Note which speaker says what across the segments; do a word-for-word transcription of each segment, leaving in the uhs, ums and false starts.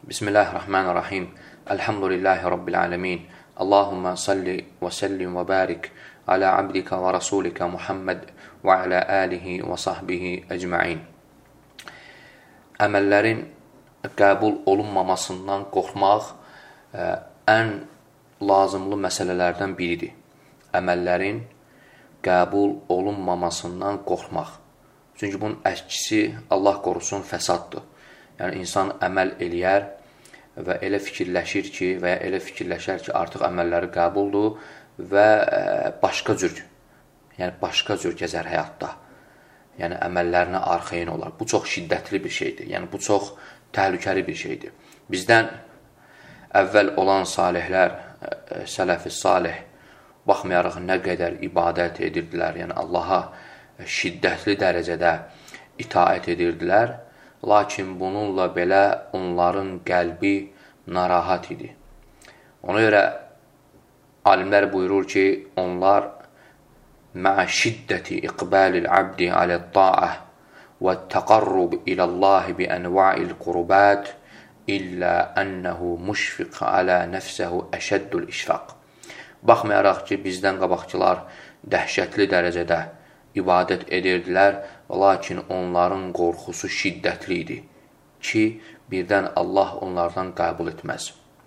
Speaker 1: Bismillahirrahmanirrahim. Elhamdülillahi Rabbil alemin. Allahumma salli və sellim və barik ala abdika və rasulika Muhammed və ala alihi və sahbihi ecmain. Əməllərin qəbul olunmamasından qorxmaq ən lazımlı məsələlərdən biridir. Əməllərin qəbul olunmamasından qorxmaq. Çünki bunun əksisi Allah qorusun fəsaddır. Yəni, insan əməl eləyər və elə fikirləşir ki, və ya elə fikirləşər ki, artıq əməlləri qəbuldur və başqa cür, yəni başqa cür gəzər həyatda. Yəni, əməllərinə arxayın olar. Bu çox şiddətli bir şeydir. Yəni, bu çox təhlükəli bir şeydir. Bizdən əvvəl olan salihlər, sələf-i salih, baxmayaraq nə qədər ibadət edirdilər, yəni Allaha şiddətli dərəcədə itaət edirdilər, lakin bununla belə onların qəlbi narahat idi. Ona görə alimlər buyurur ki, onlar mə'ə şiddəti iqbalil abdi alə't-ta'ah və təqarrub iləllahi bi ənva'il qurubat illə ənəhu müşfiq alə nəfsəhu əşəddül işfaq. Baxmayaraq ki, bizdən qabaqçılar dəhşətli dərəcədə ibadət edirdilər, lakin onların qorxusu şiddətli idi ki, birdən Allah onlardan qəbul etməz.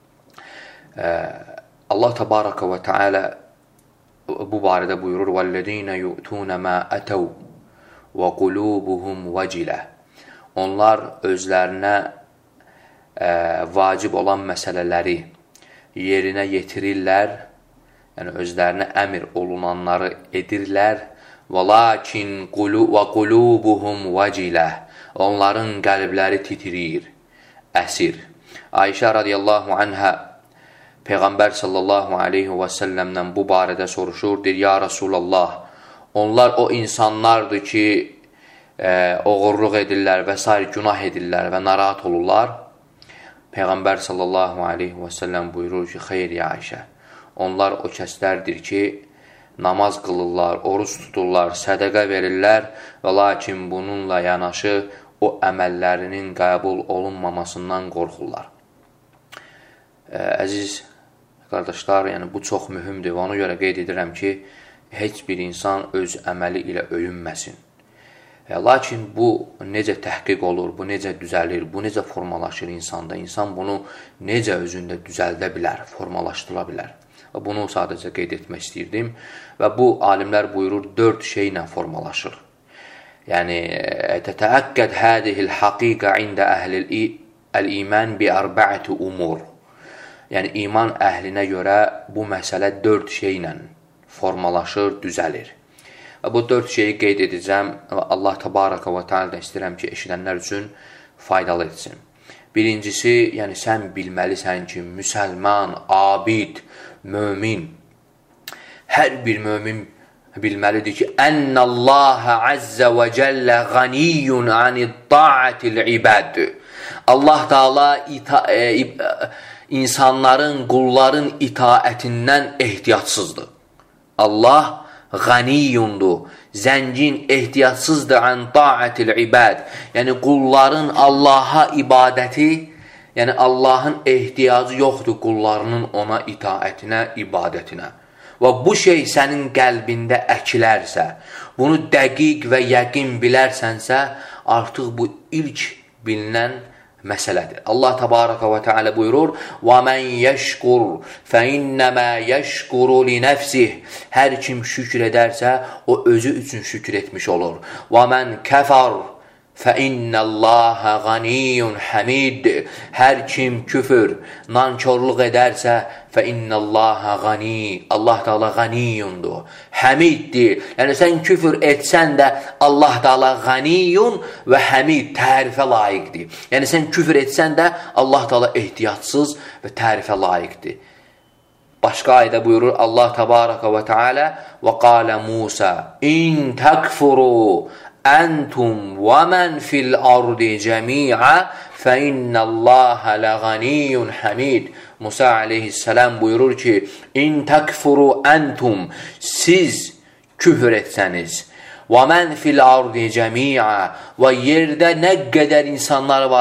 Speaker 1: Allah təbaraka və teala bu barədə buyurur: "Vəllezîne yu'tûne mâ etəv və qulûbuhum vecilə." Onlar özlərinə vacib olan məsələləri yerinə yetirirlər, yəni özlərinə əmr olunanları edirlər. وَلَكِنْ وَقُلُوبُهُمْ وَجِلَةٌ Onların qəlbləri titrir, əsir. Ayşə radiyallahu anhə Peyğəmbər sallallahu aleyhi və səlləmdən bu barədə soruşur, deyir: "Ya Rasulallah, onlar o insanlardır ki, e, oğurluq edirlər və s. günah edirlər və narahat olurlar." Peyğəmbər sallallahu aleyhi və səlləm buyurur ki, "Xeyr ya Ayşə, onlar o kəslərdir ki, namaz qılırlar, oruç tuturlar, sədəqə verirlər və lakin bununla yanaşı o əməllərinin qəbul olunmamasından qorxurlar." Əziz qardaşlar, yəni bu çox mühümdür və ona görə qeyd edirəm ki, heç bir insan öz əməli ilə öyünməsin. Lakin bu necə təhqiq olur, bu necə düzəlir, bu necə formalaşır insanda, insan bunu necə özündə düzəldə bilər, formalaşdıra bilər. Bunu sadəcə qeyd etmək istəyirdim və bu alimlər buyurur, dörd şeylə formalaşır. Yəni, tətəəkkəd hədihil haqiqə ində əhlil iman bi ərbəəti umur. Yəni, iman əhlinə görə bu məsələ dörd şeylə formalaşır, düzəlir. Və bu dörd şeyi qeyd edəcəm və Allah təbaraka və teala istəyirəm ki, eşidənlər üçün faydalı etsin. Birincisi, yəni sən bilməlisən ki, müsəlman, abid, mömin, hər bir mömin bilməlidir ki, Ənəlləhə əzzə və cəllə ğaniyyun anid-da'atil ibad. Allah Teala e, insanların, qulların itaətindən ehtiyatsızdır. Allah ğaniyyundur, zəngin, ehtiyatsızdır an-da'atil ibad. Yəni qulların Allaha ibadəti, yəni Allahın ehtiyacı yoxdur qullarının ona itaətinə, ibadətinə. Və bu şey sənin qəlbində əkilərsə, bunu dəqiq və yəqin bilərsənsə, artıq bu ilk bilinən məsələdir. Allah təbaraka və teala buyurur: وَمَنْ يَشْكُرْ فَإِنَّمَا يَشْكُرُ لِنَفْسِهِ Hər kim şükür edərsə, o özü üçün şükür etmiş olur. وَمَنْ كَفَرْ فَإِنَّ اللّٰهَ غَنِيٌّ حَمِيدٌ Hər kim küfür, nankörlük edərsə, فَإِنَّ اللّٰهَ غَنِيٌّ Allah Teala ğaniyyundur, həmiddir. Yəni sən küfür etsən də Allah Teala ğaniyyun və həmid, tərifə layiqdir. Yəni sən küfür etsən də Allah Teala ehtiyatsız və tərifə layiqdir. Başqa ayda buyurur Allah təbaraka və teala: وَقَالَ مُوسَى اِنْ تَكْفُرُوا أَنْتُمْ وَمَنْ فِي الْأَرْضِ جَمِيعًا فَإِنَّ اللّٰهَ لَغَنِيٌّ حَمِيدٌ Musa aleyhisselam buyurur ki, İn tekfuru entum, siz küfür etseniz, ve men fil ardi cemi'a, ve yerde ne kadar insanlar var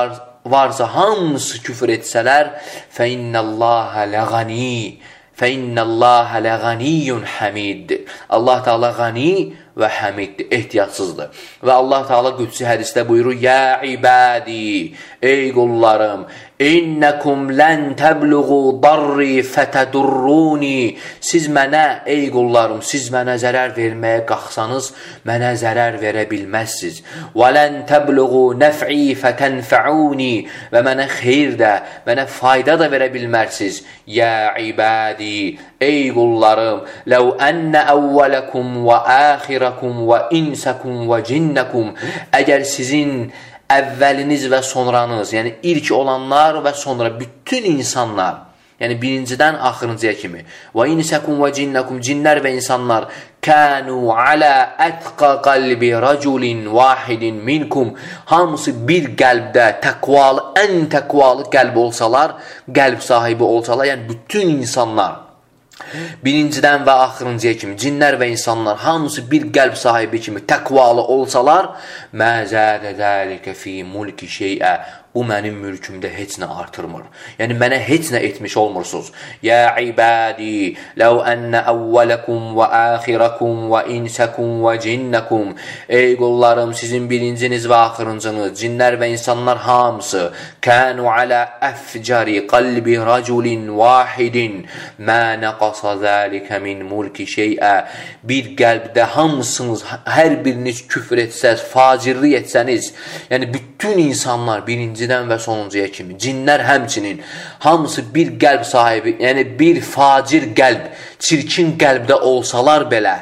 Speaker 1: varsa hamısı küfür etsələr, fəinnəlləhə ləğani, fəinnəlləhə ləğaniyyun həmid. Allah Teala qani və həmiddir, ehtiyatsızdır. Və Allah Teala qüdsi hədisdə buyurur, ya ibadi, ey qullarım, İnnəkum lən təbluğu darri fətədurruni. Siz mənə, ey qullarım, siz mənə zərər verməyə qalxsanız, mənə zərər verə bilməzsiniz. Və lən təbluğu nəf'i fətənfəuni. Və mənə xeyir də, mənə fayda da verə bilmərsiniz. Ya ibadi, ey qullarım, ləv ənnə əvvələkum və əxirəkum və insəkum və cinnəkum. Əgər sizin əvvəliniz və sonranız, yəni ilk olanlar və sonra bütün insanlar, yəni birincidən axırıncıya kimi, və insəkum və cinnəkum, cinlər və insanlar, kənu alə ətqa qalbi rəculin vahidin minkum, hamısı bir qəlbdə təqvalı, ən təqvalı qəlb olsalar, qəlb sahibi olsalar, yəni bütün insanlar, birincidən və axırıncıya kimi, cinlər və insanlar hamısı bir qəlb sahibi kimi təqvalı olsalar, mə zədə dəlikə fi mulki şeyə, bu mənim mülkümdə heç nə artırmır. Yəni, mənə heç nə etmiş olmursunuz. Ya ibadi, ləv ənnə əvvələkum və əxirəkum və insəkum və cinnəkum. Ey qullarım, sizin birinciniz və axırıncınız, cinlər və insanlar hamısı, kənu alə əfcəri qalbi rəculin vahidin, mə nəqasa zəlikə min mulki şeyə. Bir qəlbdə hamısınız, hər biriniz küfr etsəz, facirlik etsəniz, yəni bütün insanlar birinci və sonuncuya kimi, cinlər həmçinin, hamısı bir qəlb sahibi, yəni bir facir qəlb, çirkin qəlbdə olsalar belə,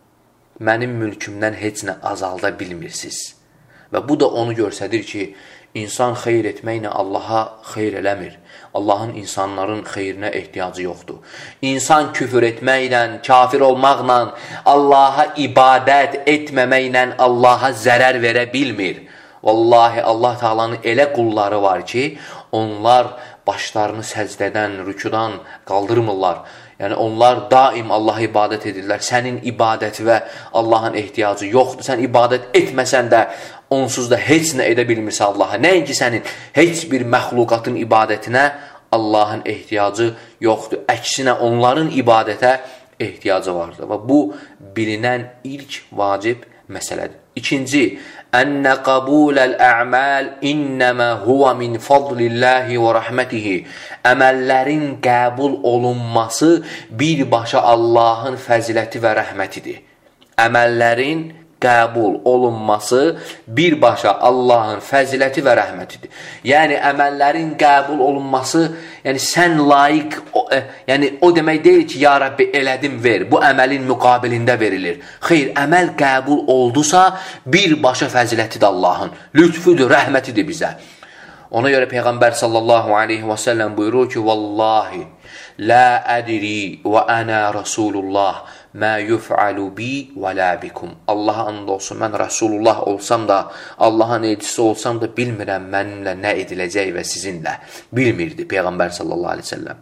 Speaker 1: mənim mülkümdən heç nə azalda bilmirsiniz. Və bu da onu göstərir ki, insan xeyr etməklə Allaha xeyr eləmir. Allahın insanların xeyrinə ehtiyacı yoxdur. İnsan küfür etməklə, kafir olmaqla, Allaha ibadət etməməklə Allaha zərər verə bilmir. Vallahi Allah Teala'nın elə qulları var ki, onlar başlarını səcdədən, rükudan qaldırmırlar. Yəni, onlar daim Allah'a ibadət edirlər. Sənin ibadəti və Allahın ehtiyacı yoxdur. Sən ibadət etməsən də, onsuz da heç nə edə bilmirsə Allah'a. Nəinki sənin heç bir məxluqatın ibadətinə Allahın ehtiyacı yoxdur. Əksinə, onların ibadətə ehtiyacı vardır. Və bu, bilinən ilk vacib məsələdir. İkinci, ənnə qabuləl ə'məl innəmə huvə min fadlillahi və rəhmətihi. Əməllərin qəbul olunması birbaşa Allahın fəziləti və rəhmətidir. Əməllərin qəbul olunması birbaşa Allahın fəziləti və rəhmətidir. Yəni, əməllərin qəbul olunması, yəni sən layiq, o, e, yəni o demək deyil ki, ya Rabbi elədim ver, bu əməlin müqabilində verilir. Xeyr, əməl qəbul oldusa, birbaşa fəzilətidir Allahın, lütfüdür, rəhmətidir bizə. Ona görə Peyğəmbər sallallahu aleyhi və səlləm buyurur ki, vallahi, la ədri və ənə Rasulullah, mə yuf'alu bi və la bikum. Allaha and olsun, mən Rasulullah olsam da, Allahın elçisi olsam da bilmirəm mənimlə nə ediləcək və sizinlə. Bilmirdi Peyğəmbər sallallahu aleyhi və səlləm.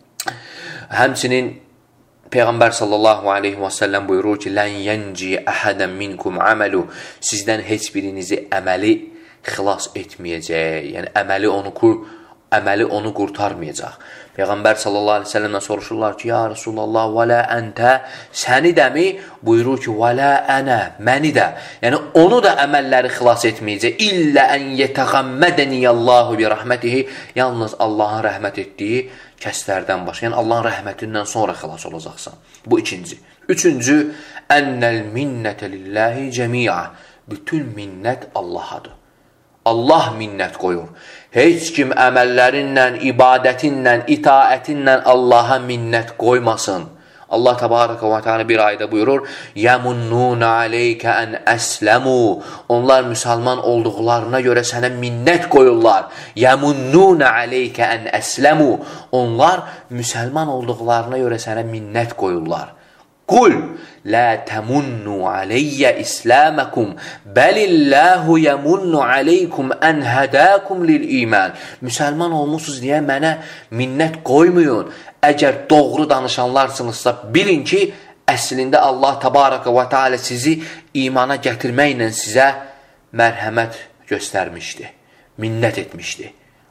Speaker 1: Həmçinin Peyğəmbər sallallahu aleyhi və səlləm buyurur ki, lən yənci əhədən minkum əməlu. Sizdən heç birinizi əməli xilas etməyəcək. Yəni, əməli onu, əməli onu qurtarmayacaq. Peyğəmbər sallallahu aleyhi ve sellem'dən soruşurlar ki, ya Resulallah, və lə əntə, səni dəmi? Buyurur ki, və lə ənə, məni də. Yəni, onu da əməlləri xilas etməyəcək. İllə ən yətəğəmmədəniyəllahu bi rəhmətihi, yalnız Allahın rəhmət etdiyi kəslərdən başqa. Yəni, Allahın rəhmətindən sonra xilas olacaqsan. Bu ikinci. Üçüncü, ennəl minnətə lillahi cəmiə. Bütün minnət Allahadır. Allah minnət qoyur. Heç kim əməllərinlə, ibadətinlə, itaətinlə Allaha minnət qoymasın. Allah təbarəkə və teala bir ayda buyurur, yəmunnuna aleykə ən əsləmu. Onlar müsəlman olduqlarına görə sənə minnət qoyurlar. Yəmunnuna aleykə ən əsləmu. Onlar müsəlman olduqlarına görə sənə minnət qoyurlar. Qul, lə təmunnu aleyyə isləməkum, bəlilləhu yəmunnu aleykum ən hədəkum lil iman. Müsəlman olmuşsunuz deyə mənə minnət qoymayın. Əgər doğru danışanlarsınızsa, bilin ki, əslində Allah təbarəkə və teala sizi imana gətirməklə sizə mərhəmət göstərmişdi, minnət etmişdi.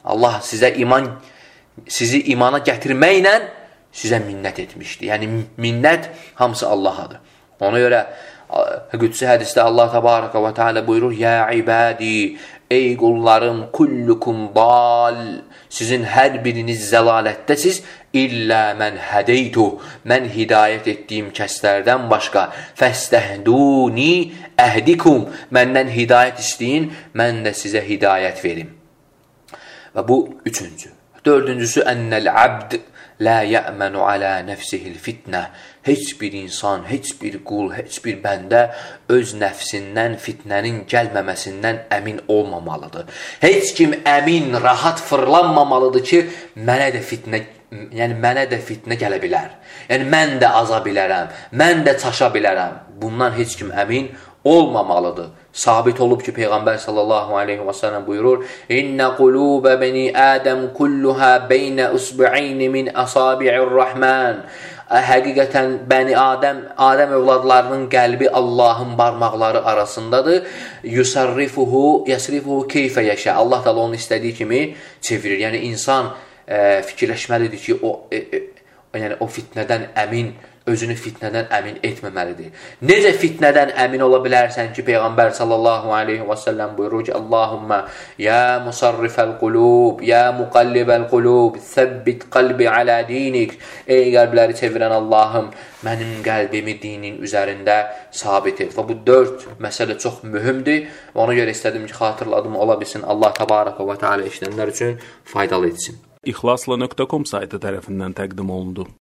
Speaker 1: Allah sizə iman, sizi imana gətirməklə sizə minnət etmişdir. Yəni, minnət hamısı Allahadır. Ona görə, Qüdsi hədisdə Allah təbarəkə və teala buyurur, Yə ibadi, ey qullarım, kullukum dal, sizin hər biriniz zəlalətdəsiz, illə mən hədeytu, mən hidayət etdiyim kəslərdən başqa, fəstəhduni əhdikum, məndən hidayət istəyin, mən də sizə hidayət verim. Və bu üçüncü. Dördüncüsü, ennəl abd la ya'manu ala nəfsihil fitnə. Heç bir insan, heç bir qul, heç bir bəndə öz nəfsindən, fitnənin gəlməməsindən əmin olmamalıdır. Heç kim əmin, rahat fırlanmamalıdır ki, mənə də fitnə, yəni mənə də fitnə gələ bilər. Yəni mən də aza bilərəm, mən də çaşa bilərəm. Bundan heç kim əmin olmamalıdır. Sabit olub ki, Peyğəmbər sallallahu aleyhi və səlləm buyurur, İnnə qulubə bəni Ədəm kulluhə beynə usbu'ayni min asabi'ir rəhmən. Həqiqətən bəni Adəm, Adəm övladlarının qəlbi Allahın barmaqları arasındadır. Yusarrifuhu, yasrifuhu keyfə yəşə. Allah da onu istədiyi kimi çevirir. Yəni, insan e, fikirləşməlidir ki, o, e, e, yəni, o fitnədən əmin, özünü fitnədən əmin etməməlidir. Necə fitnədən əmin ola bilərsən ki, Peyğəmbər sallallahu aleyhi və səlləm buyurur ki, Allahümmə, ya musarrifəl qulub, ya muqallibəl qulub, səbbit qalbi alə dinik. Ey qəlbləri çevirən Allahım, mənim qəlbimi dinin üzərində sabit et. Və bu dörd məsələ çox mühümdür. Ona görə istədim ki, xatırladım ola bilsin. Allah təbarəkə və teala işlənlər üçün faydalı etsin.
Speaker 2: İxlasla nöqtə com saytı tərəfindən təqdim olundu.